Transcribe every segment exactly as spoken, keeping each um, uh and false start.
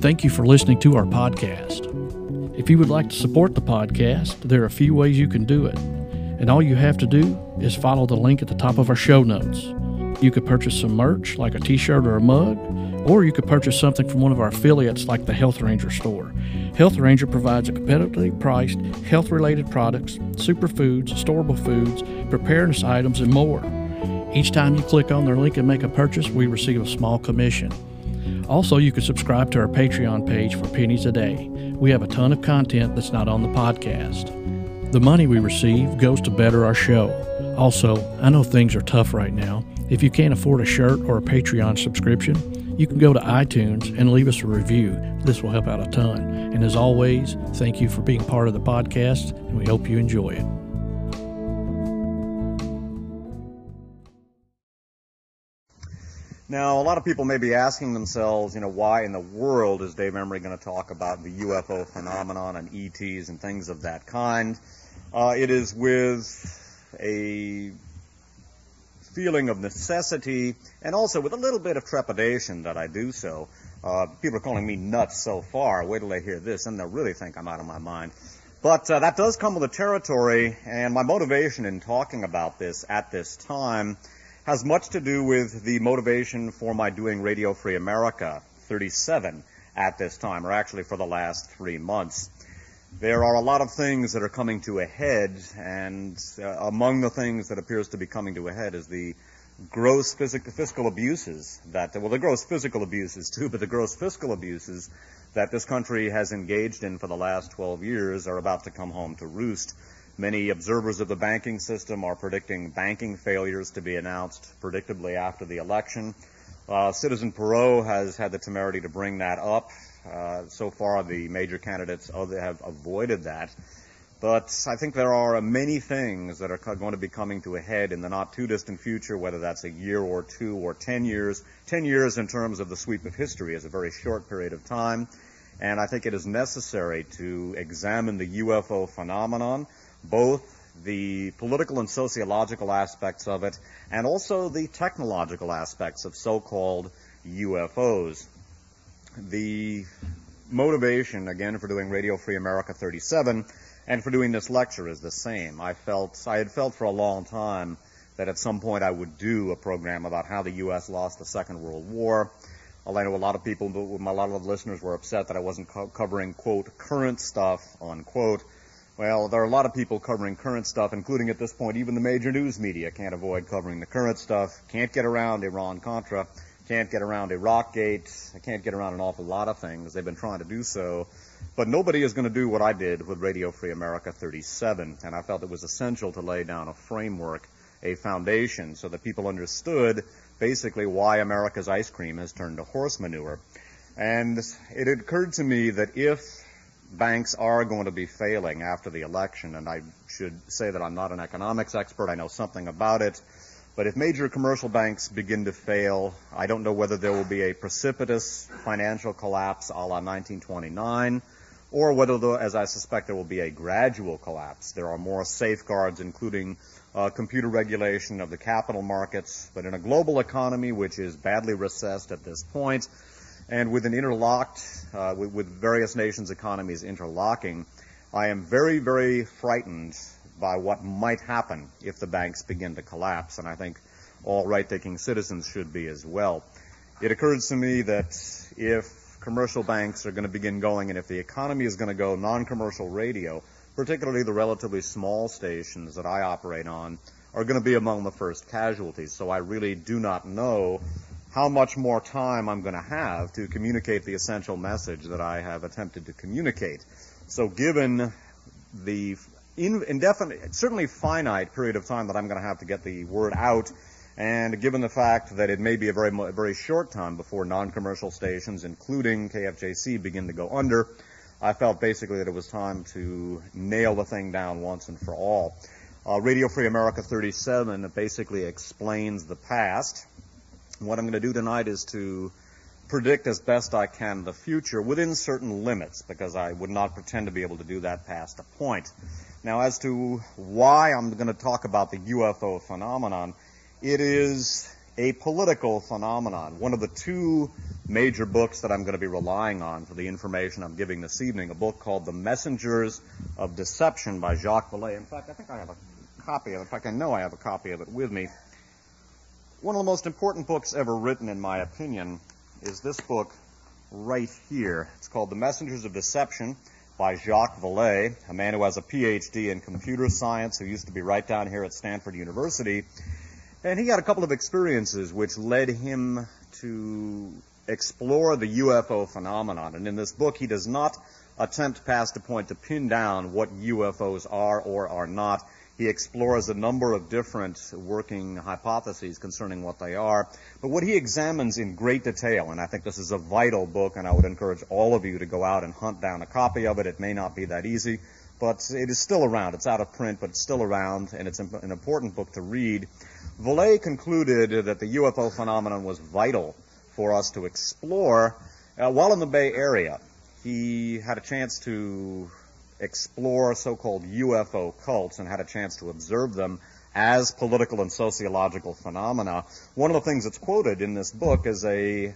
thank you for listening to our podcast. If you would like to support the podcast, there are a few ways you can do it. And all you have to do is follow the link at the top of our show notes. You could purchase some merch, like a t-shirt or a mug, or you could purchase something from one of our affiliates like the Health Ranger store. Health Ranger provides a competitively priced, health-related products, superfoods, storable foods, preparedness items, and more. Each time you click on their link and make a purchase, we receive a small commission. Also, you can subscribe to our Patreon page for pennies a day. We have a ton of content that's not on the podcast. The money we receive goes to better our show. Also, I know things are tough right now. If you can't afford a shirt or a Patreon subscription, you can go to iTunes and leave us a review. This will help out a ton. And as always, thank you for being part of the podcast, and we hope you enjoy it. Now, a lot of people may be asking themselves, you know, why in the world is Dave Emory going to talk about the U F O phenomenon and E Ts and things of that kind? Uh, it is with a feeling of necessity and also with a little bit of trepidation that I do so. Uh, people are calling me nuts so far. Wait till they hear this and they'll really think I'm out of my mind. But uh, that does come with the territory, and my motivation in talking about this at this time has much to do with the motivation for my doing Radio Free America thirty-seven at this time, or actually for the last three months. There are a lot of things that are coming to a head, and uh, among the things that appears to be coming to a head is the gross physical, fiscal abuses that, well, the gross physical abuses too, but the gross fiscal abuses that this country has engaged in for the last twelve years are about to come home to roost. Many observers of the banking system are predicting banking failures to be announced predictably after the election. Uh, Citizen Perot has had the temerity to bring that up. Uh, so far, the major candidates have avoided that. But I think there are many things that are going to be coming to a head in the not-too-distant future, whether that's a year or two or ten years. Ten years in terms of the sweep of history is a very short period of time. And I think it is necessary to examine the U F O phenomenon, both the political and sociological aspects of it, and also the technological aspects of so-called U F Os. The motivation, again, for doing Radio Free America thirty-seven and for doing this lecture is the same. I felt, I had felt for a long time that at some point I would do a program about how the U S lost the Second World War. I know a lot of people, a lot of listeners were upset that I wasn't co- covering, quote, current stuff, unquote. Well, there are a lot of people covering current stuff, including at this point even the major news media can't avoid covering the current stuff, can't get around Iran-Contra, can't get around Iraqgate, can't get around an awful lot of things. They've been trying to do so. But nobody is going to do what I did with Radio Free America thirty-seven, and I felt it was essential to lay down a framework, a foundation, so that people understood basically why America's ice cream has turned to horse manure. And it occurred to me that if banks are going to be failing after the election, and I should say that I'm not an economics expert, I know something about it, but if major commercial banks begin to fail, I don't know whether there will be a precipitous financial collapse a la nineteen twenty-nine, or whether, there, as I suspect, there will be a gradual collapse. There are more safeguards, including uh, computer regulation of the capital markets, but in a global economy which is badly recessed at this point, and with an interlocked, uh, with, with various nations' economies interlocking, I am very, very frightened by what might happen if the banks begin to collapse, and I think all right-thinking citizens should be as well. It occurs to me that if commercial banks are going to begin going, and if the economy is going to go, non-commercial radio, particularly the relatively small stations that I operate on, are going to be among the first casualties. So I really do not know how much more time I'm going to have to communicate the essential message that I have attempted to communicate. So given the indefinite, certainly finite period of time that I'm going to have to get the word out, and given the fact that it may be a very, a very short time before non-commercial stations, including K F J C, begin to go under, I felt basically that it was time to nail the thing down once and for all. Uh, Radio Free America thirty-seven basically explains the past. What I'm going to do tonight is to predict as best I can the future within certain limits, because I would not pretend to be able to do that past a point. Now, as to why I'm going to talk about the U F O phenomenon, it is a political phenomenon. One of the two major books that I'm going to be relying on for the information I'm giving this evening, a book called The Messengers of Deception by Jacques Vallée. In fact, I think I have a copy of it. In fact, I know I have a copy of it with me. One of the most important books ever written, in my opinion, is this book right here. It's called The Messengers of Deception by Jacques Vallée, a man who has a P H D in computer science, who used to be right down here at Stanford University. And he had a couple of experiences which led him to explore the U F O phenomenon. And in this book, he does not attempt past a point to pin down what U F Os are or are not. He explores a number of different working hypotheses concerning what they are. But what he examines in great detail, and I think this is a vital book, and I would encourage all of you to go out and hunt down a copy of it. It may not be that easy, but it is still around. It's out of print, but it's still around, and it's an important book to read. Vallée concluded that the U F O phenomenon was vital for us to explore uh, while in the Bay Area. He had a chance to explore so-called U F O cults and had a chance to observe them as political and sociological phenomena. One of the things that's quoted in this book is a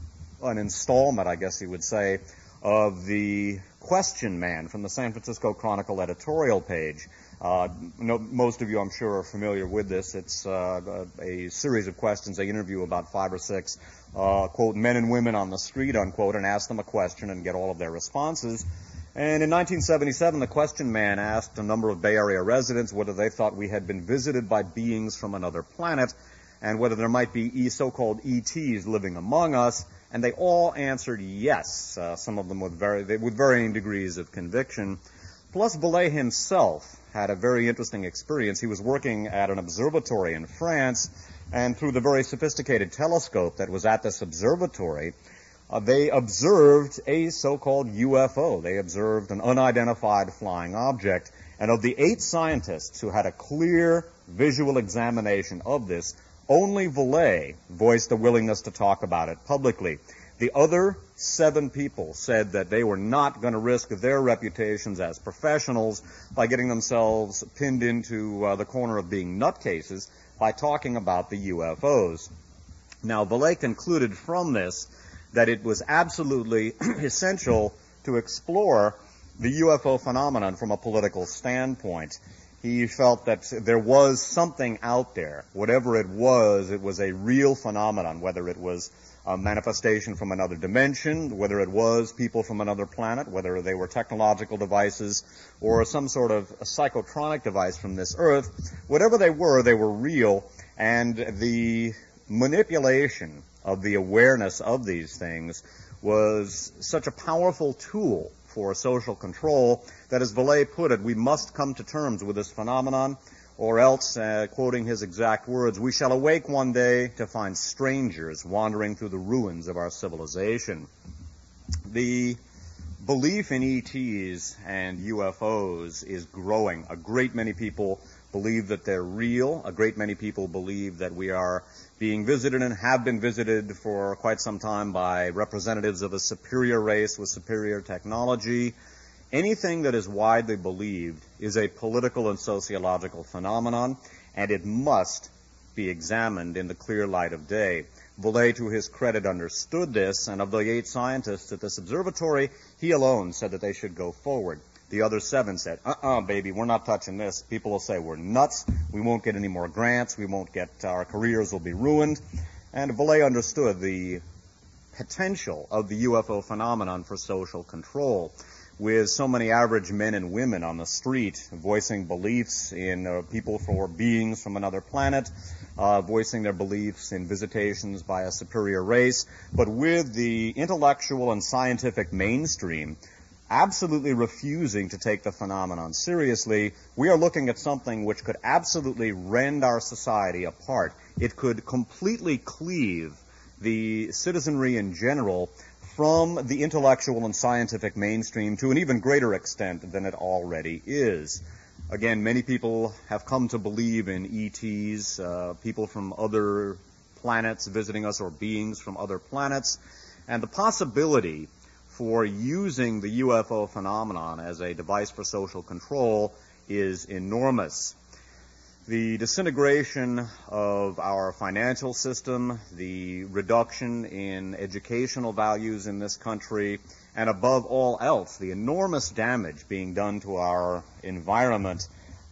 an installment, I guess you would say, of the Question Man from the San Francisco Chronicle editorial page. Uh, no, most of you, I'm sure, are familiar with this. It's uh, a, a series of questions. They interview about five or six, uh, quote, men and women on the street, unquote, and ask them a question and get all of their responses. And in nineteen seventy-seven, the Question Man asked a number of Bay Area residents whether they thought we had been visited by beings from another planet and whether there might be so-called E Ts living among us, and they all answered yes, uh, some of them with, very, with varying degrees of conviction. Plus, Vallée himself had a very interesting experience. He was working at an observatory in France, and through the very sophisticated telescope that was at this observatory, Uh, they observed a so-called U F O. They observed an unidentified flying object. And of the eight scientists who had a clear visual examination of this, only Vallée voiced a willingness to talk about it publicly. The other seven people said that they were not going to risk their reputations as professionals by getting themselves pinned into uh, the corner of being nutcases by talking about the U F Os. Now, Vallée concluded from this that it was absolutely essential to explore the U F O phenomenon from a political standpoint. He felt that there was something out there. Whatever it was, it was a real phenomenon, whether it was a manifestation from another dimension, whether it was people from another planet, whether they were technological devices or some sort of a psychotronic device from this earth. Whatever they were, they were real, and the manipulation of the awareness of these things was such a powerful tool for social control that, as Vallée put it, we must come to terms with this phenomenon, or else, uh, quoting his exact words, we shall awake one day to find strangers wandering through the ruins of our civilization. The belief in E Ts and U F Os is growing. A great many people believe that they're real. A great many people believe that we are being visited and have been visited for quite some time by representatives of a superior race with superior technology. Anything that is widely believed is a political and sociological phenomenon, and it must be examined in the clear light of day. Vallée, to his credit, understood this, and of the eight scientists at this observatory, he alone said that they should go forward. The other seven said, uh-uh, baby, we're not touching this. People will say we're nuts. We won't get any more grants. We won't get, our careers will be ruined. And Vallée understood the potential of the U F O phenomenon for social control. With so many average men and women on the street voicing beliefs in uh, people for beings from another planet, uh, voicing their beliefs in visitations by a superior race, but with the intellectual and scientific mainstream absolutely refusing to take the phenomenon seriously, we are looking at something which could absolutely rend our society apart. It could completely cleave the citizenry in general from the intellectual and scientific mainstream to an even greater extent than it already is. Again, many people have come to believe in E Ts, uh, people from other planets visiting us or beings from other planets, and the possibility for using the U F O phenomenon as a device for social control is enormous. The disintegration of our financial system, the reduction in educational values in this country, and above all else, the enormous damage being done to our environment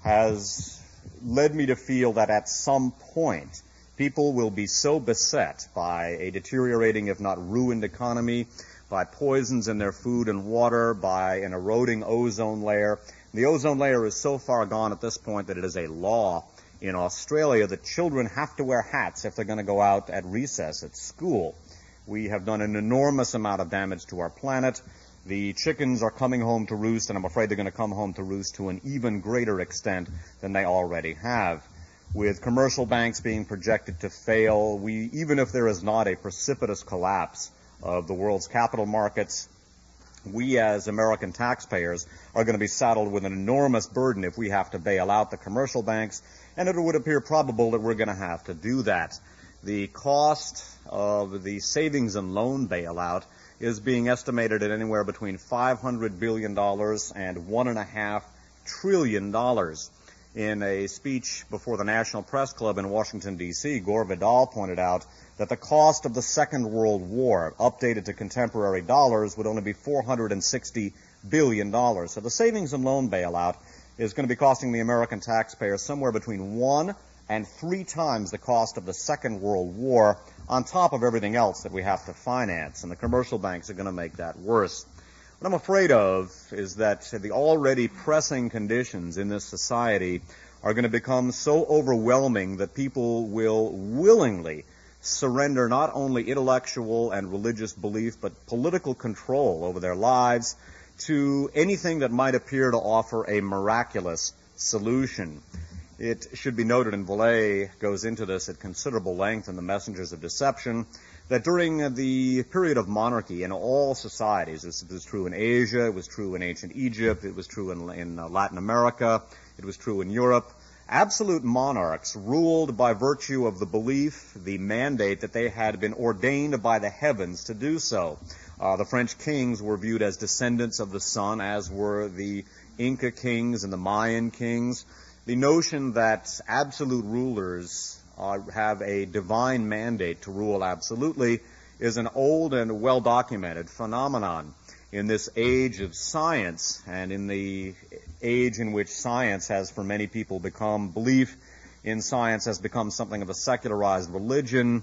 has led me to feel that at some point, people will be so beset by a deteriorating, if not ruined economy, by poisons in their food and water, by an eroding ozone layer. The ozone layer is so far gone at this point that it is a law in Australia that children have to wear hats if they're going to go out at recess at school. We have done an enormous amount of damage to our planet. The chickens are coming home to roost, and I'm afraid they're going to come home to roost to an even greater extent than they already have. With commercial banks being projected to fail, we, even if there is not a precipitous collapse of the world's capital markets, we as American taxpayers are going to be saddled with an enormous burden if we have to bail out the commercial banks, and it would appear probable that we're going to have to do that. The cost of the savings and loan bailout is being estimated at anywhere between five hundred billion dollars and one point five trillion dollars. In a speech before the National Press Club in Washington, D C, Gore Vidal pointed out that the cost of the Second World War, updated to contemporary dollars, would only be four hundred sixty billion dollars. So the savings and loan bailout is going to be costing the American taxpayer somewhere between one and three times the cost of the Second World War, on top of everything else that we have to finance. And the commercial banks are going to make that worse. What I'm afraid of is that the already pressing conditions in this society are going to become so overwhelming that people will willingly surrender not only intellectual and religious belief, but political control over their lives to anything that might appear to offer a miraculous solution. It should be noted, and Vallée goes into this at considerable length in The Messengers of Deception, that during the period of monarchy in all societies, this was true in Asia, it was true in ancient Egypt, it was true in, in uh, Latin America, it was true in Europe, absolute monarchs ruled by virtue of the belief, the mandate that they had been ordained by the heavens to do so. Uh, the French kings were viewed as descendants of the sun, as were the Inca kings and the Mayan kings. The notion that absolute rulers uh, have a divine mandate to rule absolutely is an old and well-documented phenomenon. In this age of science, and in the age in which science has for many people become, belief in science has become something of a secularized religion,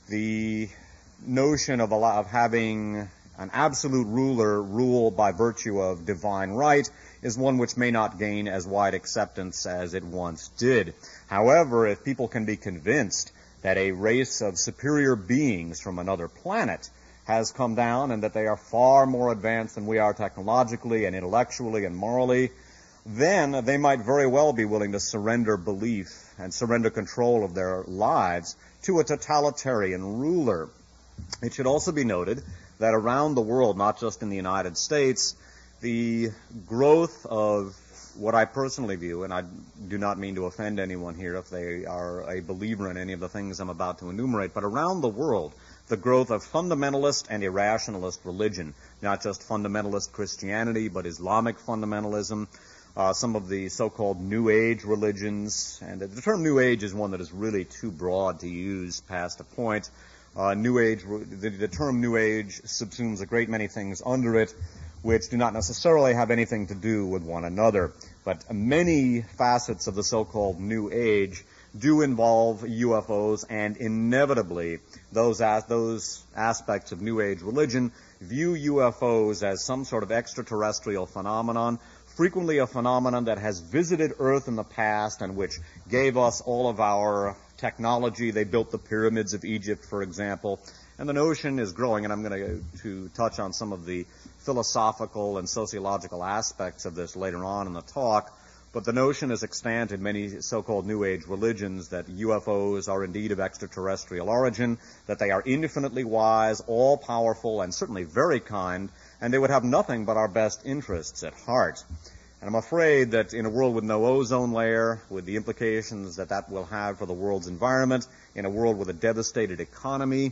the notion of, of having an absolute ruler rule by virtue of divine right is one which may not gain as wide acceptance as it once did. However, if people can be convinced that a race of superior beings from another planet has come down and that they are far more advanced than we are technologically and intellectually and morally, then they might very well be willing to surrender belief and surrender control of their lives to a totalitarian ruler. It should also be noted that around the world, not just in the United States, the growth of what I personally view, and I do not mean to offend anyone here if they are a believer in any of the things I'm about to enumerate, but around the world, the growth of fundamentalist and irrationalist religion, not just fundamentalist Christianity, but Islamic fundamentalism, uh, some of the so-called New Age religions, and the term New Age is one that is really too broad to use past a point. Uh, New Age, the, the term New Age subsumes a great many things under it, which do not necessarily have anything to do with one another. But many facets of the so-called New Age do involve U F Os, and inevitably those as, those aspects of New Age religion view U F Os as some sort of extraterrestrial phenomenon, frequently a phenomenon that has visited Earth in the past and which gave us all of our technology. They built the pyramids of Egypt, for example. And the notion is growing, and I'm going to, to touch on some of the philosophical and sociological aspects of this later on in the talk, but the notion is extant in many so-called New Age religions that U F Os are indeed of extraterrestrial origin, that they are infinitely wise, all-powerful, and certainly very kind, and they would have nothing but our best interests at heart. And I'm afraid that in a world with no ozone layer, with the implications that that will have for the world's environment, in a world with a devastated economy,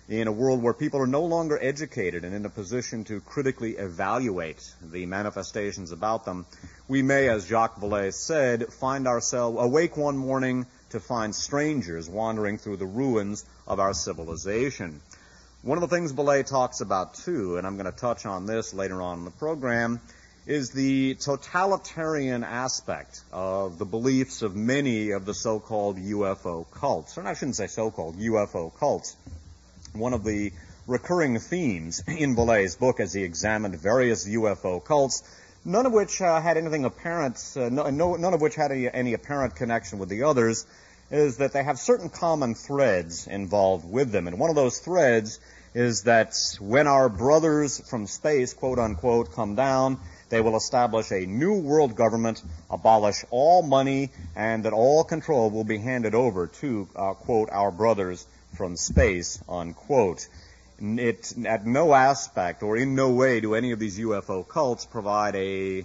in a world where people are no longer educated and in a position to critically evaluate the manifestations about them, we may, as Jacques Vallée said, find ourselves awake one morning to find strangers wandering through the ruins of our civilization. One of the things Vallée talks about, too, and I'm going to touch on this later on in the program, is the totalitarian aspect of the beliefs of many of the so-called U F O cults. Or I shouldn't say so-called, U F O cults. One of the recurring themes in Vallée's book as he examined various U F O cults, none of which uh, had anything apparent, uh, no, no, none of which had any, any apparent connection with the others, is that they have certain common threads involved with them. And one of those threads is that when our brothers from space, quote unquote, come down, they will establish a new world government, abolish all money, and that all control will be handed over to, uh, quote, our brothers from space, unquote. It, at no aspect or in no way do any of these U F O cults provide a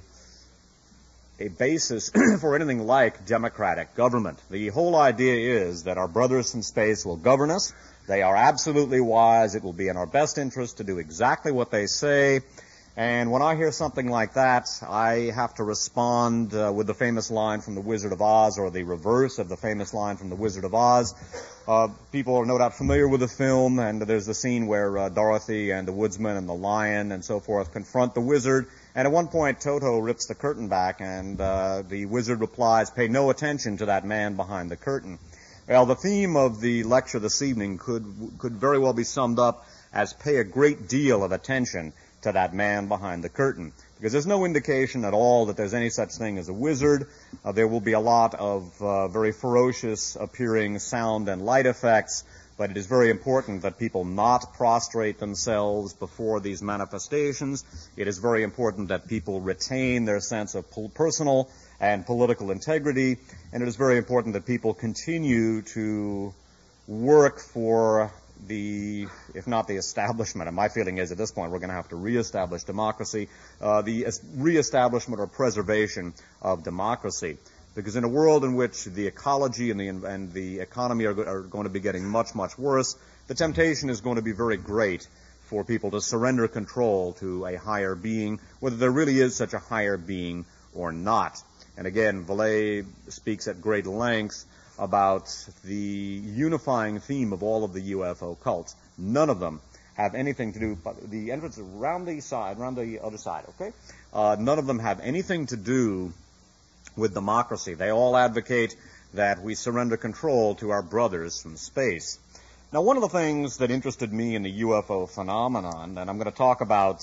a basis for anything like democratic government. The whole idea is that our brothers from space will govern us. They are absolutely wise. It will be in our best interest to do exactly what they say. And when I hear something like that, I have to respond uh, with the famous line from The Wizard of Oz, or the reverse of the famous line from The Wizard of Oz. Uh, people are no doubt familiar with the film, and there's the scene where uh, Dorothy and the woodsman and the lion and so forth confront the wizard. And at one point, Toto rips the curtain back, and uh, the wizard replies, "Pay no attention to that man behind the curtain." Well, the theme of the lecture this evening could could very well be summed up as pay a great deal of attention to that man behind the curtain, because there's no indication at all that there's any such thing as a wizard. Uh, there will be a lot of uh, very ferocious appearing sound and light effects, but it is very important that people not prostrate themselves before these manifestations. It is very important that people retain their sense of personal and political integrity, and it is very important that people continue to work for the, if not the establishment, and my feeling is at this point we're going to have to reestablish democracy, uh, the reestablishment or preservation of democracy. Because in a world in which the ecology and the, and the economy are, are going to be getting much, much worse, the temptation is going to be very great for people to surrender control to a higher being, whether there really is such a higher being or not. And again, Vallée speaks at great length about the unifying theme of all of the U F O cults. None of them have anything to do, but the entrance is around the side, around the other side, okay? Uh, none of them have anything to do with democracy. They all advocate that we surrender control to our brothers from space. Now, one of the things that interested me in the U F O phenomenon, and I'm going to talk about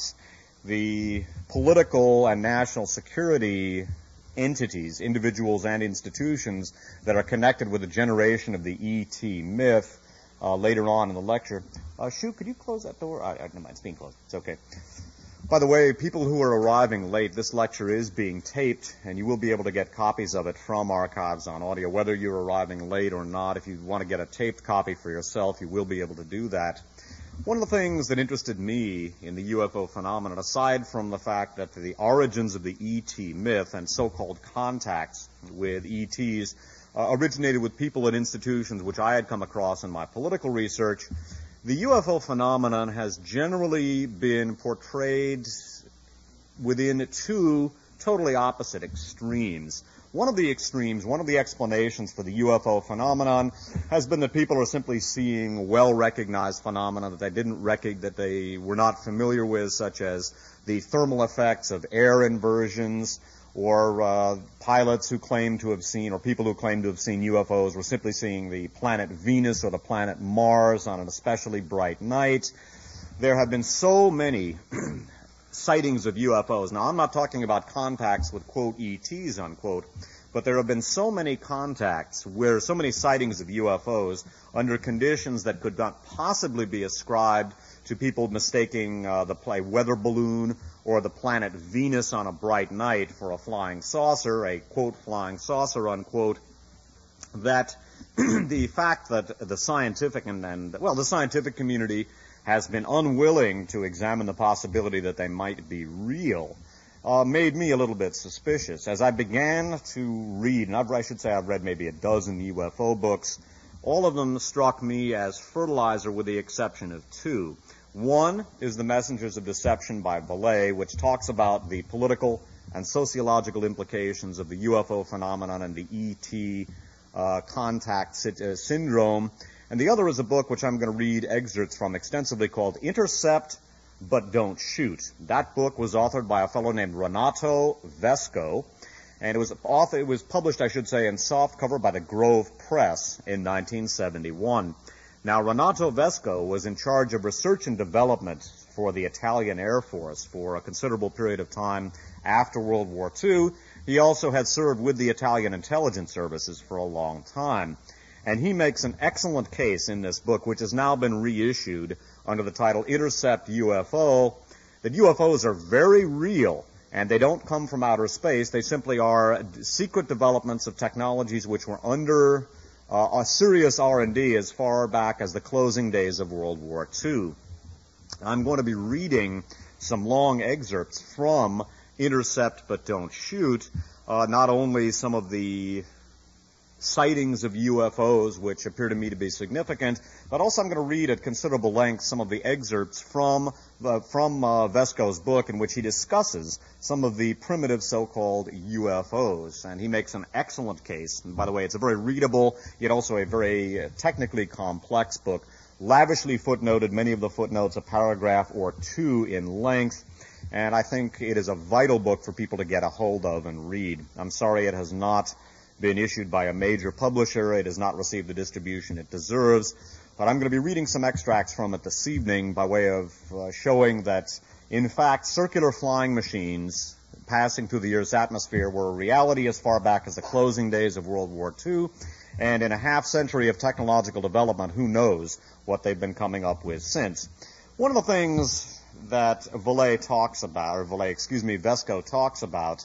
the political and national security entities, individuals and institutions that are connected with the generation of the E T myth uh, later on in the lecture. Uh, Shu, could you close that door? I, I, never mind, it's being closed. It's okay. By the way, people who are arriving late, this lecture is being taped, and you will be able to get copies of it from Archives on Audio, whether you're arriving late or not. If you want to get a taped copy for yourself, you will be able to do that. One of the things that interested me in the U F O phenomenon, aside from the fact that the origins of the E T myth and so-called contacts with E Ts uh, originated with people at institutions which I had come across in my political research, the U F O phenomenon has generally been portrayed within two totally opposite extremes. One of the extremes, one of the explanations for the U F O phenomenon has been that people are simply seeing well-recognized phenomena that they didn't rec- that they were not familiar with, such as the thermal effects of air inversions, or uh, pilots who claim to have seen, or people who claim to have seen U F Os were simply seeing the planet Venus or the planet Mars on an especially bright night. There have been so many sightings of U F Os. Now, I'm not talking about contacts with, quote, E Ts, unquote, but there have been so many contacts where so many sightings of U F Os under conditions that could not possibly be ascribed to people mistaking uh, the play weather balloon or the planet Venus on a bright night for a flying saucer, a, quote, flying saucer, unquote, that the fact that the scientific and, and, well, the scientific community has been unwilling to examine the possibility that they might be real, uh, made me a little bit suspicious. As I began to read, and I've, I should say I've read maybe a dozen U F O books, all of them struck me as fertilizer with the exception of two. One is The Messengers of Deception by Vallée, which talks about the political and sociological implications of the U F O phenomenon and the E T uh, contact sy- uh, syndrome. And the other is a book which I'm going to read excerpts from extensively called Intercept But Don't Shoot. That book was authored by a fellow named Renato Vesco, and it was author, it was published, I should say, in softcover by the Grove Press in nineteen seventy-one. Now, Renato Vesco was in charge of research and development for the Italian Air Force for a considerable period of time after World War Two. He also had served with the Italian intelligence services for a long time. And he makes an excellent case in this book, which has now been reissued under the title Intercept U F O, that U F Os are very real, and they don't come from outer space. They simply are secret developments of technologies which were under uh, a serious R and D as far back as the closing days of World War Two. I'm going to be reading some long excerpts from Intercept But Don't Shoot, uh, not only some of the sightings of U F Os which appear to me to be significant, but also I'm going to read at considerable length some of the excerpts from uh, from uh, Vesco's book in which he discusses some of the primitive so-called U F Os. And he makes an excellent case. And by the way, it's a very readable, yet also a very uh, technically complex book, lavishly footnoted, many of the footnotes a paragraph or two in length. And I think it is a vital book for people to get a hold of and read. I'm sorry it has not been issued by a major publisher. It has not received the distribution it deserves. But I'm going to be reading some extracts from it this evening by way of uh, showing that, in fact, circular flying machines passing through the Earth's atmosphere were a reality as far back as the closing days of World War Two. And in a half century of technological development, who knows what they've been coming up with since. One of the things that Vallée talks about, or Vallée, excuse me, Vesco talks about,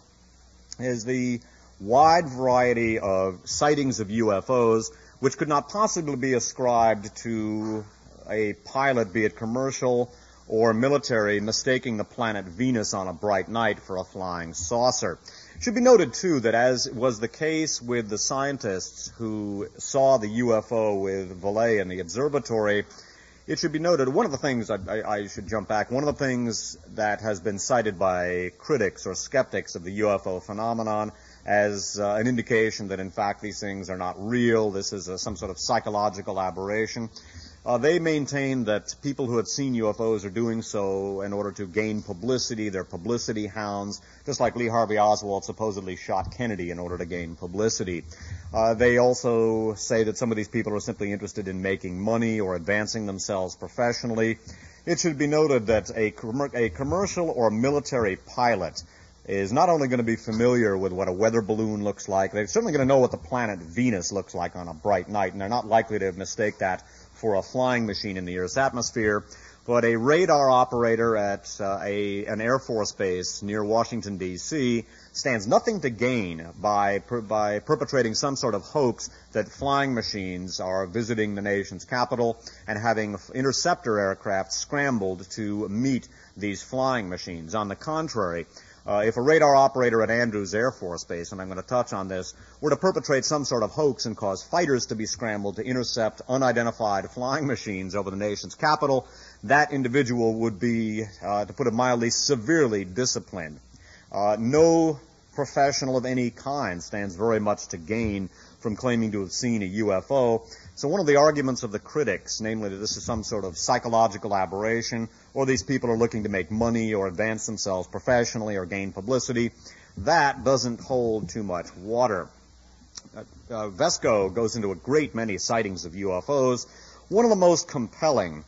is the wide variety of sightings of U F Os which could not possibly be ascribed to a pilot, be it commercial or military, mistaking the planet Venus on a bright night for a flying saucer. It should be noted, too, that as was the case with the scientists who saw the U F O with Vallée in the observatory, it should be noted, one of the things, I, I, I should jump back, one of the things that has been cited by critics or skeptics of the U F O phenomenon as uh, an indication that, in fact, these things are not real, this is a, some sort of psychological aberration. Uh, they maintain that people who have seen U F Os are doing so in order to gain publicity. They're publicity hounds, just like Lee Harvey Oswald supposedly shot Kennedy in order to gain publicity. Uh, they also say that some of these people are simply interested in making money or advancing themselves professionally. It should be noted that a, com- a commercial or military pilot is not only going to be familiar with what a weather balloon looks like, they're certainly going to know what the planet Venus looks like on a bright night, and they're not likely to mistake that for a flying machine in the Earth's atmosphere. But a radar operator at uh, a, an Air Force base near Washington, D C stands nothing to gain by, per, by perpetrating some sort of hoax that flying machines are visiting the nation's capital and having interceptor aircraft scrambled to meet these flying machines. On the contrary, Uh, if a radar operator at Andrews Air Force Base, and I'm going to touch on this, were to perpetrate some sort of hoax and cause fighters to be scrambled to intercept unidentified flying machines over the nation's capital, that individual would be, uh, to put it mildly, severely disciplined. Uh, no professional of any kind stands very much to gain from claiming to have seen a U F O. So one of the arguments of the critics, namely that this is some sort of psychological aberration, or these people are looking to make money or advance themselves professionally or gain publicity, that doesn't hold too much water. Uh, uh, Vesco goes into a great many sightings of U F Os. One of the most compelling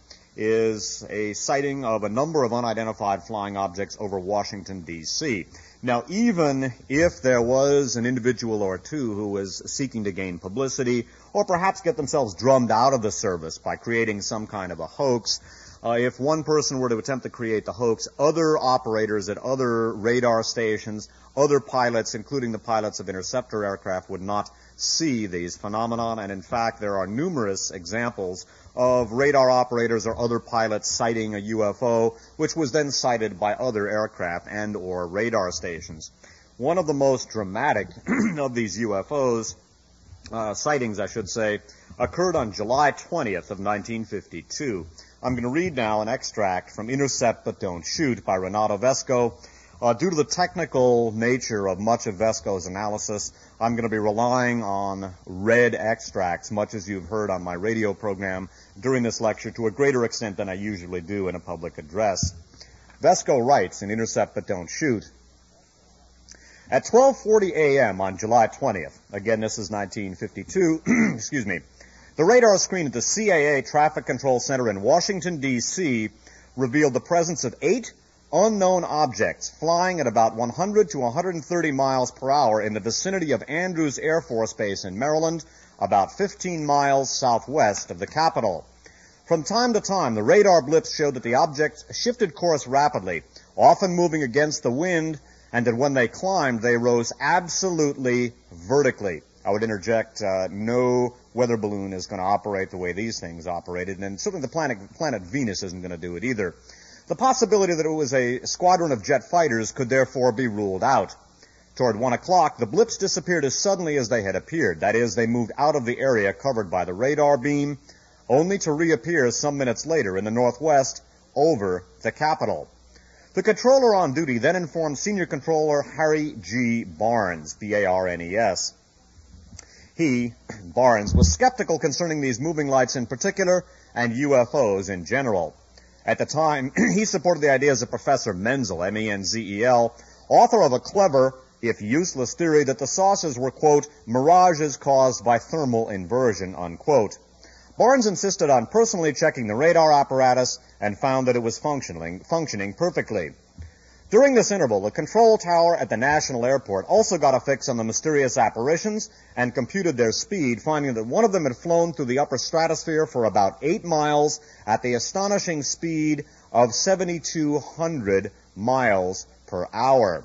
is a sighting of a number of unidentified flying objects over Washington, D C Now, even if there was an individual or two who was seeking to gain publicity, or perhaps get themselves drummed out of the service by creating some kind of a hoax, uh, if one person were to attempt to create the hoax, other operators at other radar stations, other pilots, including the pilots of interceptor aircraft, would not see these phenomenon. And in fact, there are numerous examples of radar operators or other pilots sighting a U F O, which was then sighted by other aircraft and or radar stations. One of the most dramatic of these U F Os uh, sightings, I should say, occurred on July twentieth of nineteen fifty-two. I'm going to read now an extract from Intercept But Don't Shoot by Renato Vesco. Uh, due to the technical nature of much of Vesco's analysis, I'm going to be relying on read extracts, much as you've heard on my radio program during this lecture, to a greater extent than I usually do in a public address. Vesco writes in Intercept But Don't Shoot, at twelve forty a.m. on July twentieth, again this is nineteen fifty-two, excuse me, the radar screen at the C A A Traffic Control Center in Washington, D C revealed the presence of eight unknown objects flying at about one hundred to one hundred thirty miles per hour in the vicinity of Andrews Air Force Base in Maryland, about fifteen miles southwest of the capital. From time to time, the radar blips showed that the objects shifted course rapidly, often moving against the wind, and that when they climbed, they rose absolutely vertically. I would interject, uh, no weather balloon is going to operate the way these things operated, and certainly the planet, planet Venus isn't going to do it either. The possibility that it was a squadron of jet fighters could therefore be ruled out. Toward one o'clock, the blips disappeared as suddenly as they had appeared. That is, they moved out of the area covered by the radar beam, only to reappear some minutes later in the northwest over the capital. The controller on duty then informed Senior Controller Harry G. Barnes, B A R N E S. He, Barnes, was skeptical concerning these moving lights in particular and U F Os in general. At the time, he supported the ideas of Professor Menzel, M E N Z E L, author of a clever, if useless, theory that the saucers were, quote, mirages caused by thermal inversion, unquote. Barnes insisted on personally checking the radar apparatus and found that it was functioning, functioning perfectly. During this interval, the control tower at the National Airport also got a fix on the mysterious apparitions and computed their speed, finding that one of them had flown through the upper stratosphere for about eight miles at the astonishing speed of seventy-two hundred miles per hour.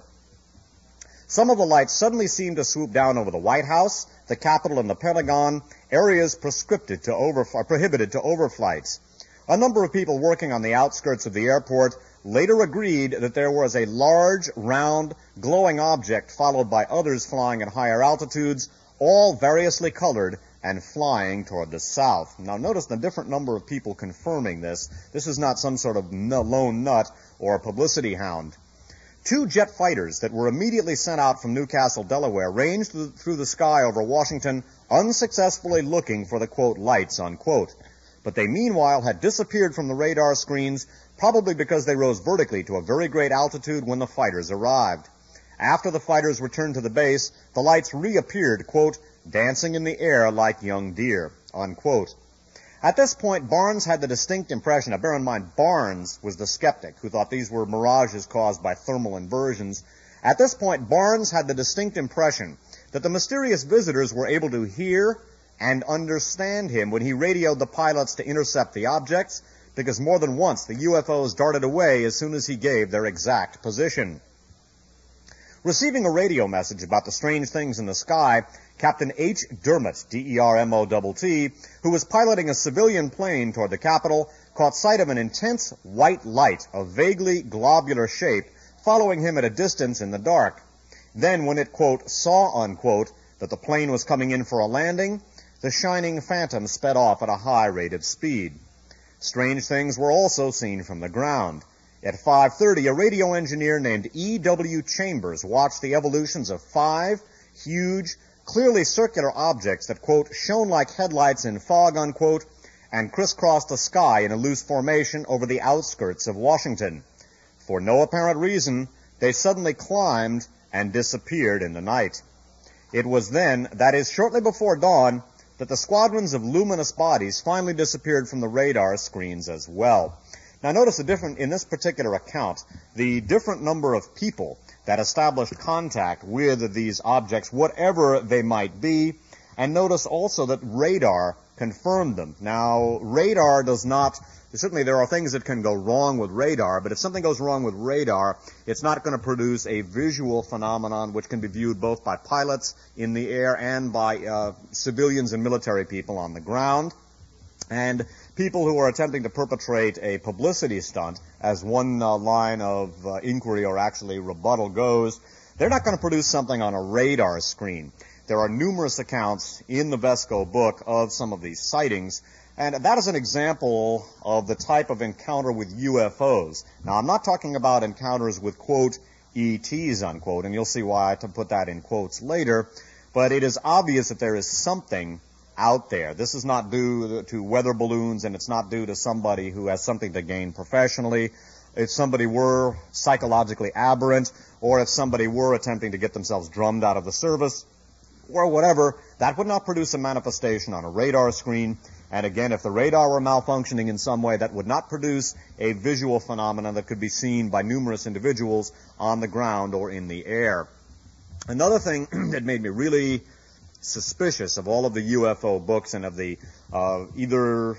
Some of the lights suddenly seemed to swoop down over the White House, the Capitol, and the Pentagon, areas prescripted to over, prohibited to overflights. A number of people working on the outskirts of the airport later agreed that there was a large, round, glowing object followed by others flying at higher altitudes, all variously colored and flying toward the south. Now notice the different number of people confirming this. This is not some sort of lone nut or publicity hound. Two jet fighters that were immediately sent out from Newcastle, Delaware, ranged through the sky over Washington, unsuccessfully looking for the, quote, lights, unquote. But they meanwhile had disappeared from the radar screens, probably because they rose vertically to a very great altitude when the fighters arrived. After the fighters returned to the base, the lights reappeared, quote, dancing in the air like young deer, unquote. At this point, Barnes had the distinct impression, now bear in mind, Barnes was the skeptic who thought these were mirages caused by thermal inversions. At this point, Barnes had the distinct impression that the mysterious visitors were able to hear and understand him when he radioed the pilots to intercept the objects, because more than once the U F Os darted away as soon as he gave their exact position. Receiving a radio message about the strange things in the sky, Captain H. Dermott, D E R M O T T, who was piloting a civilian plane toward the Capitol, caught sight of an intense white light of vaguely globular shape following him at a distance in the dark. Then, when it, quote, saw, unquote, that the plane was coming in for a landing, the shining phantom sped off at a high rate of speed. Strange things were also seen from the ground. At five thirty, a radio engineer named E W Chambers watched the evolutions of five huge, clearly circular objects that, quote, shone like headlights in fog, unquote, and crisscrossed the sky in a loose formation over the outskirts of Washington. For no apparent reason, they suddenly climbed and disappeared in the night. It was then, that is, shortly before dawn, that the squadrons of luminous bodies finally disappeared from the radar screens as well. Now notice the different, in this particular account, the different number of people that established contact with these objects, whatever they might be, and notice also that radar confirmed them. Now, radar does not, certainly there are things that can go wrong with radar, but if something goes wrong with radar, it's not going to produce a visual phenomenon which can be viewed both by pilots in the air and by uh, civilians and military people on the ground. And people who are attempting to perpetrate a publicity stunt, as one uh, line of uh, inquiry or actually rebuttal goes, they're not going to produce something on a radar screen. There are numerous accounts in the Vesco book of some of these sightings, and that is an example of the type of encounter with U F Os. Now, I'm not talking about encounters with, quote, E Ts, unquote, and you'll see why I have to put that in quotes later, but it is obvious that there is something out there. This is not due to weather balloons, and it's not due to somebody who has something to gain professionally. If somebody were psychologically aberrant, or if somebody were attempting to get themselves drummed out of the service, or whatever, that would not produce a manifestation on a radar screen. And again, if the radar were malfunctioning in some way, that would not produce a visual phenomenon that could be seen by numerous individuals on the ground or in the air. Another thing that made me really suspicious of all of the U F O books and of the uh, either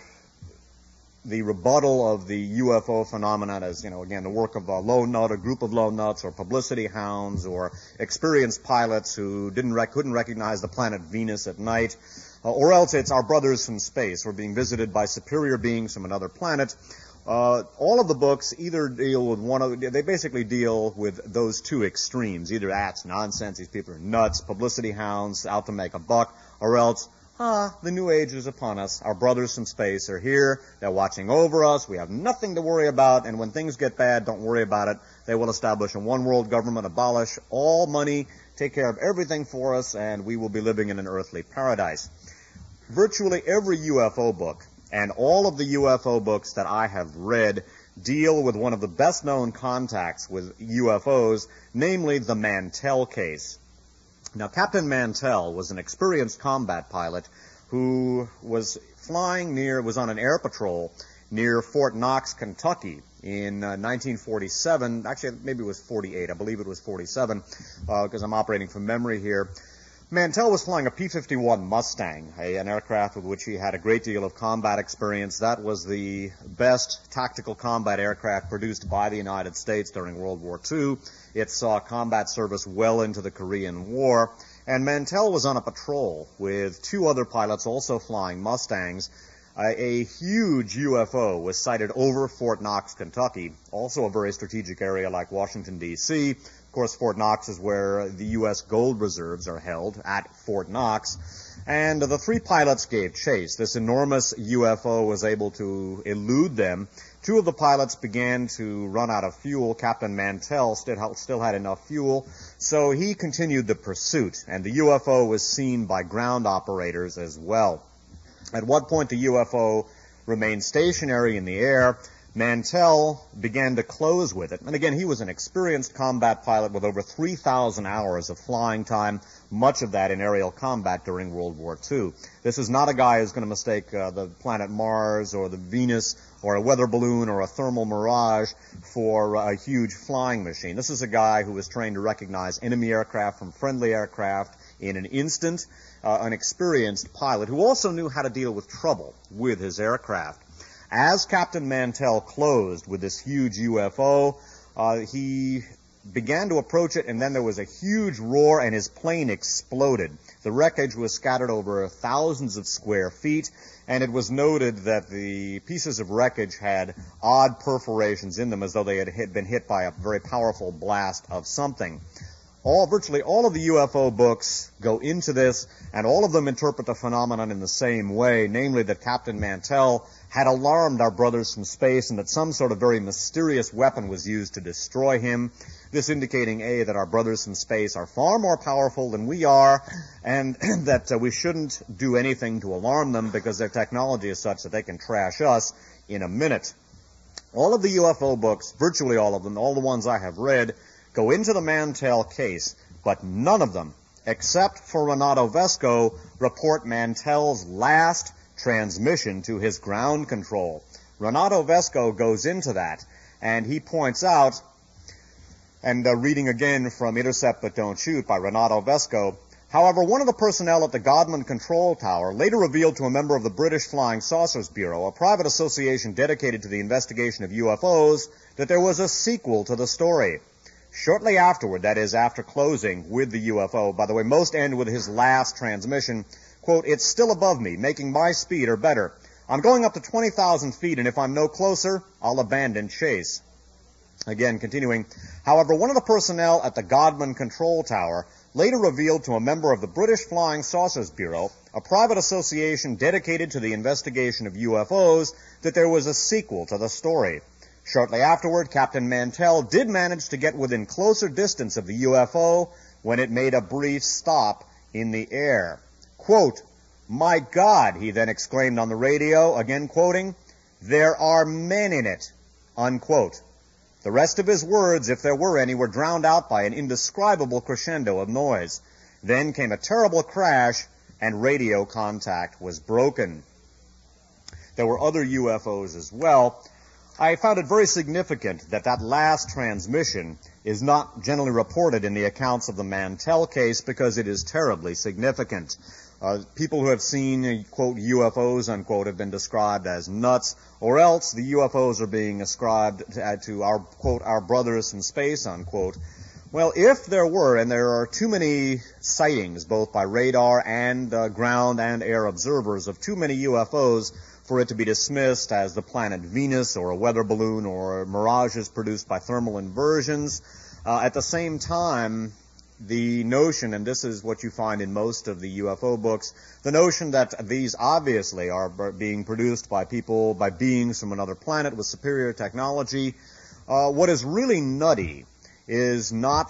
the rebuttal of the U F O phenomenon as, you know, again, the work of a lone nut, a group of lone nuts, or publicity hounds, or experienced pilots who didn't rec- couldn't recognize the planet Venus at night, uh, or else it's our brothers from space. We're being visited by superior beings from another planet. Uh, all of the books either deal with one of, they basically deal with those two extremes. Either that's nonsense, these people are nuts, publicity hounds, out to make a buck, or else, ah, the new age is upon us. Our brothers from space are here. They're watching over us. We have nothing to worry about. And when things get bad, don't worry about it. They will establish a one-world government, abolish all money, take care of everything for us, and we will be living in an earthly paradise. Virtually every U F O book and all of the U F O books that I have read deal with one of the best-known contacts with U F Os, namely the Mantell case. Now, Captain Mantell was an experienced combat pilot who was flying near, was on an air patrol near Fort Knox, Kentucky in uh, nineteen forty-seven. Actually, maybe it was forty-eight. I believe it was forty-seven, because uh, I'm operating from memory here. Mantell was flying a P fifty-one Mustang, a, an aircraft with which he had a great deal of combat experience. That was the best tactical combat aircraft produced by the United States during World War Two. It saw combat service well into the Korean War. And Mantell was on a patrol with two other pilots also flying Mustangs. Uh, a huge U F O was sighted over Fort Knox, Kentucky, also a very strategic area like Washington, D C Of course, Fort Knox is where the U S gold reserves are held, at Fort Knox. And the three pilots gave chase. This enormous U F O was able to elude them. Two of the pilots began to run out of fuel. Captain Mantell still, still had enough fuel, so he continued the pursuit, and the U F O was seen by ground operators as well. At what point the U F O remained stationary in the air, Mantell began to close with it. And again, he was an experienced combat pilot with over three thousand hours of flying time, much of that in aerial combat during World War Two. This is not a guy who's going to mistake uh, the planet Mars or the Venus or a weather balloon or a thermal mirage for uh, a huge flying machine. This is a guy who was trained to recognize enemy aircraft from friendly aircraft in an instant, uh, an experienced pilot who also knew how to deal with trouble with his aircraft. As Captain Mantell closed with this huge U F O, uh, he began to approach it, and then there was a huge roar, and his plane exploded. The wreckage was scattered over thousands of square feet, and it was noted that the pieces of wreckage had odd perforations in them, as though they had hit, been hit by a very powerful blast of something. All, virtually all of the U F O books go into this, and all of them interpret the phenomenon in the same way, namely that Captain Mantell had alarmed our brothers from space and that some sort of very mysterious weapon was used to destroy him. This indicating, A, that our brothers from space are far more powerful than we are, and that uh, we shouldn't do anything to alarm them because their technology is such that they can trash us in a minute. All of the U F O books, virtually all of them, all the ones I have read, go into the Mantell case, but none of them, except for Renato Vesco, report Mantell's last transmission to his ground control. Renato Vesco goes into that, and he points out, and uh, reading again from Intercept But Don't Shoot by Renato Vesco, however, one of the personnel at the Godman Control Tower later revealed to a member of the British Flying Saucers Bureau, a private association dedicated to the investigation of U F Os, that there was a sequel to the story. Shortly afterward, that is, after closing with the U F O, by the way, most end with his last transmission, quote, it's still above me, making my speed or better. I'm going up to twenty thousand feet, and if I'm no closer, I'll abandon chase. Again, continuing, however, one of the personnel at the Godman Control Tower later revealed to a member of the British Flying Saucers Bureau, a private association dedicated to the investigation of U F Os, that there was a sequel to the story. Shortly afterward, Captain Mantell did manage to get within closer distance of the U F O when it made a brief stop in the air. Quote, "My God," he then exclaimed on the radio, again quoting, "there are men in it," unquote. The rest of his words, if there were any, were drowned out by an indescribable crescendo of noise. Then came a terrible crash, and radio contact was broken. There were other U F Os as well. I found it very significant that that last transmission is not generally reported in the accounts of the Mantell case because it is terribly significant. Uh, people who have seen, quote, U F Os, unquote, have been described as nuts, or else the U F Os are being ascribed to, to our, quote, our brothers from space, unquote. Well, if there were, and there are too many sightings, both by radar and uh, ground and air observers, of too many U F Os for it to be dismissed as the planet Venus or a weather balloon or mirages produced by thermal inversions, uh, at the same time, the notion, and this is what you find in most of the U F O books, the notion that these obviously are being produced by people, by beings from another planet with superior technology. Uh, what is really nutty is not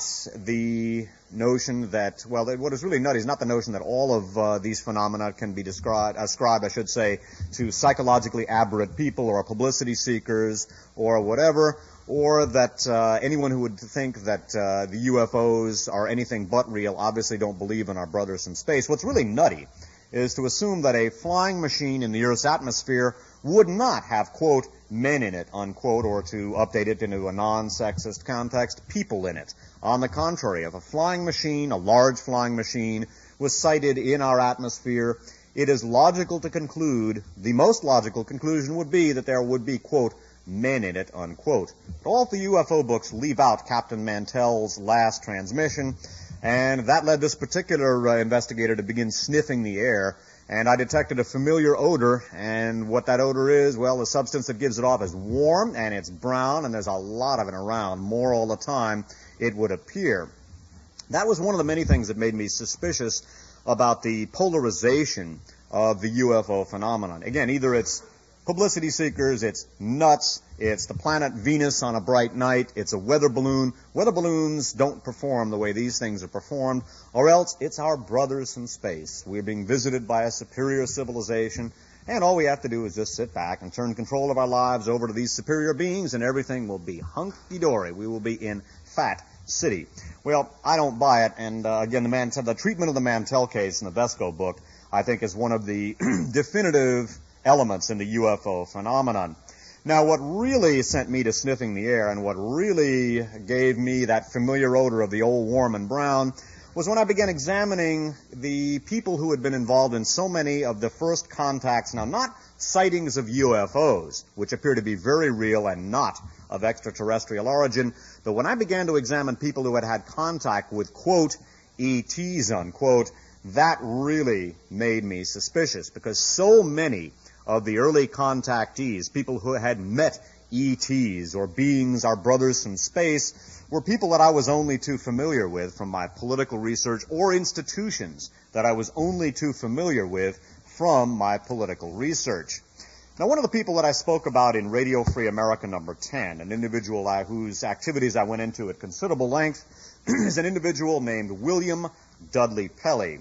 the notion that, well, what is really nutty is not the notion that all of uh, these phenomena can be described, ascribed, I should say, to psychologically aberrant people or publicity seekers or whatever, or that uh, anyone who would think that uh, the U F Os are anything but real obviously don't believe in our brothers from space. What's really nutty is to assume that a flying machine in the Earth's atmosphere would not have, quote, men in it, unquote, or to update it into a non-sexist context, people in it. On the contrary, if a flying machine, a large flying machine, was sighted in our atmosphere, it is logical to conclude, the most logical conclusion would be that there would be, quote, men in it, unquote. But all of the U F O books leave out Captain Mantell's last transmission, and that led this particular uh, investigator to begin sniffing the air, and I detected a familiar odor, and what that odor is, well, the substance that gives it off is warm, and it's brown, and there's a lot of it around, more all the time, it would appear. That was one of the many things that made me suspicious about the polarization of the U F O phenomenon. Again, either it's publicity seekers, it's nuts, it's the planet Venus on a bright night, it's a weather balloon. Weather balloons don't perform the way these things are performed, or else it's our brothers from space. We're being visited by a superior civilization, and all we have to do is just sit back and turn control of our lives over to these superior beings, and everything will be hunky-dory. We will be in Fat City. Well, I don't buy it, and uh, again, the, Mantell, the treatment of the Mantell case in the Vesco book, I think, is one of the definitive elements in the U F O phenomenon. Now, what really sent me to sniffing the air and what really gave me that familiar odor of the old warm and brown was when I began examining the people who had been involved in so many of the first contacts, now not sightings of U F Os, which appear to be very real and not of extraterrestrial origin, but when I began to examine people who had had contact with, quote, E Ts, unquote, that really made me suspicious, because so many of the early contactees, people who had met E Ts or beings, our brothers from space, were people that I was only too familiar with from my political research, or institutions that I was only too familiar with from my political research. Now, one of the people that I spoke about in Radio Free America number ten, an individual I, whose activities I went into at considerable length, is an individual named William Dudley Pelley.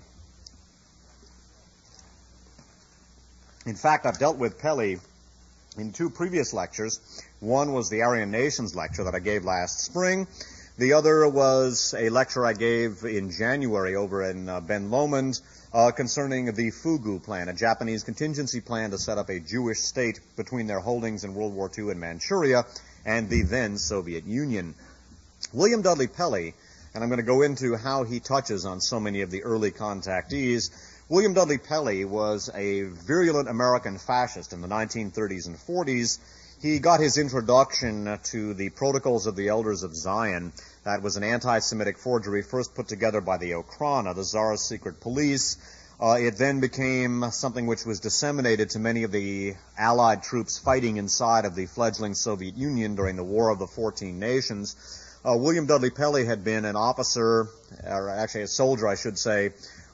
In fact, I've dealt with Pelley in two previous lectures. One was the Aryan Nations lecture that I gave last spring. The other was a lecture I gave in January over in uh, Ben Lomond uh, concerning the Fugu plan, a Japanese contingency plan to set up a Jewish state between their holdings in World War Two in Manchuria and the then Soviet Union. William Dudley Pelley, and I'm going to go into how he touches on so many of the early contactees. William Dudley Pelley was a virulent American fascist in the nineteen thirties and forties. He got his introduction to the Protocols of the Elders of Zion. That was an anti-Semitic forgery first put together by the Okhrana, the Tsar's secret police, Uh, it then became something which was disseminated to many of the Allied troops fighting inside of the fledgling Soviet Union during the War of the Fourteen Nations. Uh, William Dudley Pelley had been an officer, or actually a soldier, I should say,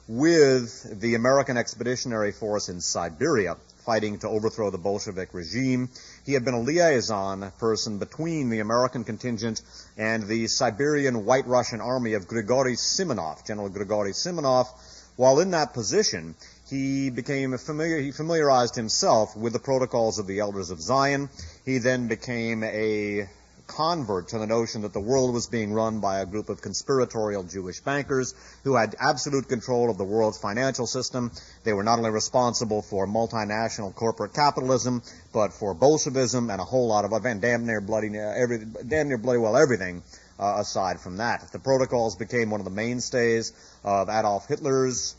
with the American Expeditionary Force in Siberia, fighting to overthrow the Bolshevik regime. He had been a liaison person between the American contingent and the Siberian White Russian Army of Grigory Simonov, General Grigory Simonov. While in that position, he became familiar, he familiarized himself with the protocols of the Elders of Zion. He then became a convert to the notion that the world was being run by a group of conspiratorial Jewish bankers who had absolute control of the world's financial system. They were not only responsible for multinational corporate capitalism, but for Bolshevism and a whole lot of event, damn near bloody, every, damn near bloody well everything uh, aside from that. The protocols became one of the mainstays of Adolf Hitler's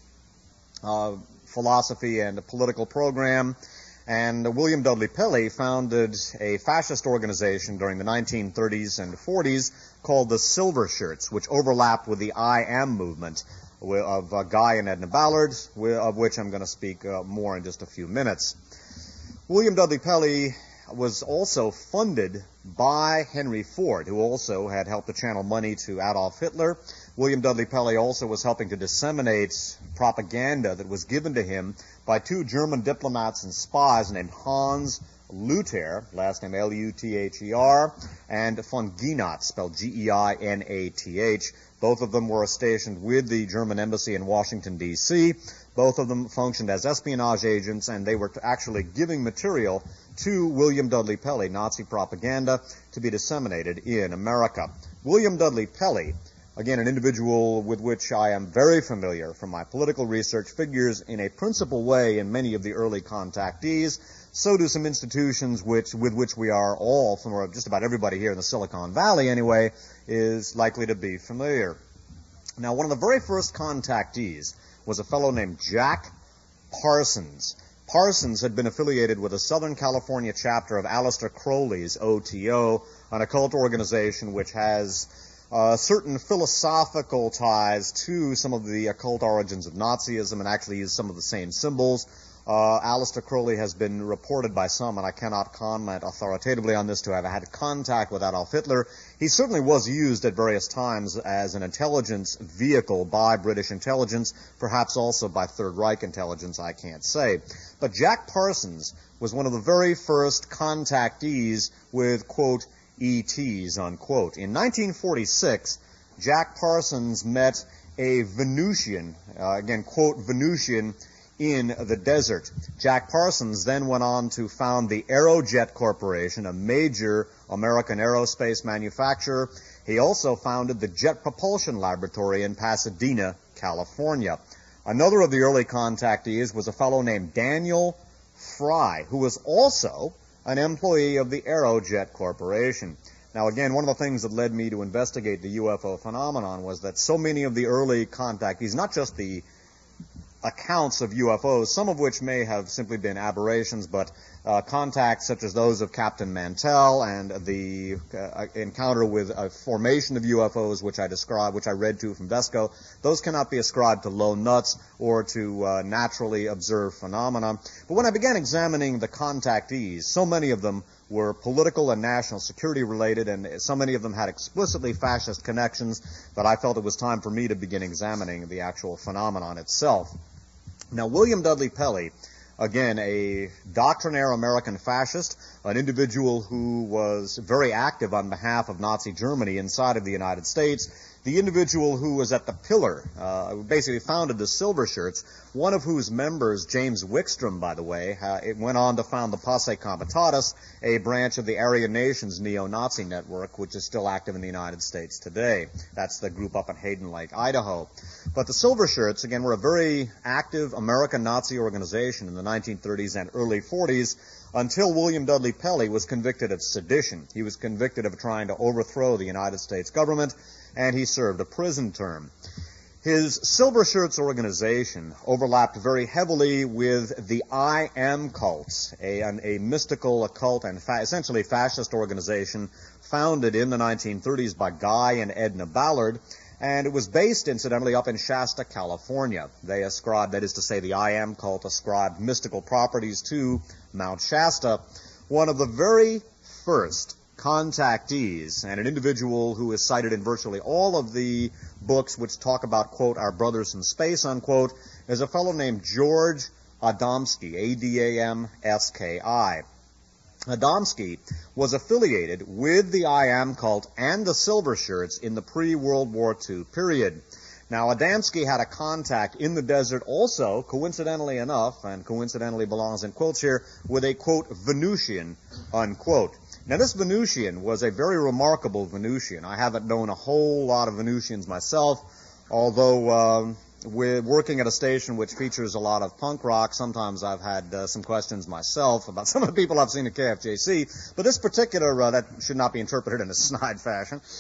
uh, philosophy and political program. And William Dudley Pelley founded a fascist organization during the nineteen thirties and forties called the Silver Shirts, which overlapped with the I Am movement of uh, Guy and Edna Ballard, of which I'm going to speak uh, more in just a few minutes. William Dudley Pelley was also funded by Henry Ford, who also had helped to channel money to Adolf Hitler. William Dudley Pelley also was helping to disseminate propaganda that was given to him by two German diplomats and spies named Hans Luther, last name L U T H E R, and von Geinat, spelled G E I N A T H. Both of them were stationed with the German embassy in Washington, D C Both of them functioned as espionage agents, and they were actually giving material to William Dudley Pelley, Nazi propaganda, to be disseminated in America. William Dudley Pelley, again, an individual with which I am very familiar from my political research, figures in a principal way in many of the early contactees. So do some institutions which, with which we are all, or just about everybody here in the Silicon Valley anyway, is likely to be familiar. Now, one of the very first contactees was a fellow named Jack Parsons. Parsons had been affiliated with a Southern California chapter of Aleister Crowley's O T O, an occult organization which has Uh, certain philosophical ties to some of the occult origins of Nazism and actually use some of the same symbols. Uh, Aleister Crowley has been reported by some, and I cannot comment authoritatively on this, to have had contact with Adolf Hitler. He certainly was used at various times as an intelligence vehicle by British intelligence, perhaps also by Third Reich intelligence, I can't say. But Jack Parsons was one of the very first contactees with, quote, E Ts, unquote. In nineteen forty-six, Jack Parsons met a Venusian, uh, again, quote, Venusian, in the desert. Jack Parsons then went on to found the Aerojet Corporation, a major American aerospace manufacturer. He also founded the Jet Propulsion Laboratory in Pasadena, California. Another of the early contactees was a fellow named Daniel Fry, who was also an employee of the Aerojet Corporation. Now, again, one of the things that led me to investigate the U F O phenomenon was that so many of the early contactees, not just the accounts of U F Os, some of which may have simply been aberrations, but uh, contacts such as those of Captain Mantell and the uh, encounter with a formation of U F Os, which I described, which I read to from Vesco, those cannot be ascribed to lone nuts or to uh, naturally observed phenomena. But when I began examining the contactees, so many of them were political and national security related, and so many of them had explicitly fascist connections that I felt it was time for me to begin examining the actual phenomenon itself. Now, William Dudley Pelley, again, a doctrinaire American fascist, an individual who was very active on behalf of Nazi Germany inside of the United States, the individual who was at the pillar, uh, basically founded the Silver Shirts, one of whose members, James Wickstrom, by the way, uh, it went on to found the Posse Comitatus, a branch of the Aryan Nations neo-Nazi network, which is still active in the United States today. That's the group up at Hayden Lake, Idaho. But the Silver Shirts, again, were a very active American Nazi organization in the nineteen thirties and early forties, until William Dudley Pelley was convicted of sedition. He was convicted of trying to overthrow the United States government, and he served a prison term. His Silver Shirts organization overlapped very heavily with the I Am cult, a, an, a mystical, occult, and fa- essentially fascist organization founded in the nineteen thirties by Guy and Edna Ballard. And it was based, incidentally, up in Shasta, California. They ascribed, that is to say, the I Am cult ascribed mystical properties to Mount Shasta. One of the very first contactees, and an individual who is cited in virtually all of the books which talk about, quote, our brothers in space, unquote, is a fellow named George Adamski, A D A M S K I. Adamski was affiliated with the I Am cult and the Silver Shirts in the pre-World War Two period. Now, Adamski had a contact in the desert also, coincidentally enough, and coincidentally belongs in quotes here, with a, quote, Venusian, unquote. Now, this Venusian was a very remarkable Venusian. I haven't known a whole lot of Venusians myself, although um, with working at a station which features a lot of punk rock, sometimes I've had uh, some questions myself about some of the people I've seen at K F J C. But this particular, uh, that should not be interpreted in a snide fashion.